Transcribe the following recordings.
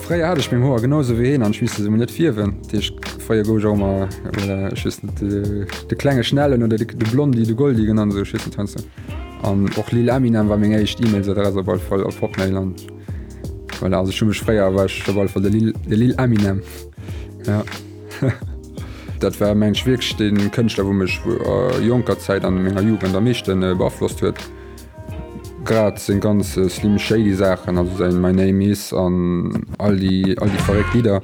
Freier hatte ich mir hoher genauso wie hin an schwi se net 4 feier go immer de kleine Schnellen oder de Blondi de Gold die genannt so schissen tanze an och Lil Eminem war mé echt E-Mail bald voll auf Hotmailland weil also schon mich freier war voll de Lil Eminem ja dat war mein schwigst den Künstler wo mich Junker Zeit an ménger Jugend der mechten beabflusst huet grad sind ganz slim shady Sachen also sein My Name is an all die verrückt Lieder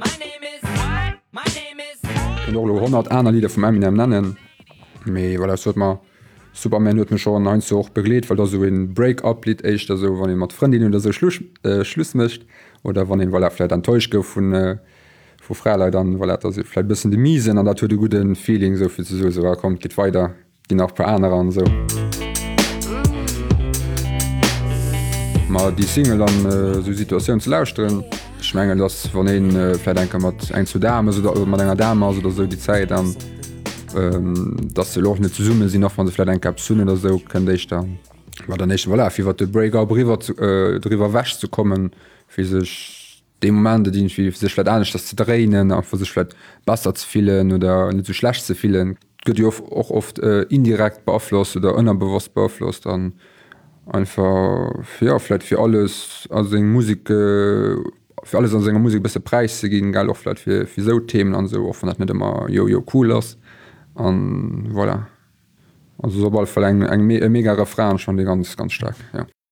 100 einer Lieder vom Eminem nennen weil das man Superman hue mir schon ein so begleet weil da so ein Break-up-Lied echt also wann mat Freundin oder so Schluss mischt oder wann den weil er vielleicht enttäuscht go vu Freilei dann weil er vielleicht bisschen de miesen an der de guten Feeling so viel so kommt geht weiter die nach paar andere an so mal die Single dann so Situation zu lausren schmengen das von den vielleicht mat ein zu Dame oder man ennger Dame oder so die Zeit dann dass se loch net zu summe sinn noch van deläit en Kapsun oder so kann ich dann war der nicht voilà, wie wat de Breaker drüber wäsch zu kommen wie sech de momente die wie sech nicht das zu drehen auch sech besser zu fielen oder net zu schlecht zu fielen gëtt auch oft indirekt beabflusst oder unbewusst beabflusst dann einfach ja vielleicht für alles also Musik für alles an senger Musik beste Preis ze gin geil auch vielleicht für so Themen an so offen net immer cool ass an voilà also sobald eng mega Refrain schon die ganz stark ja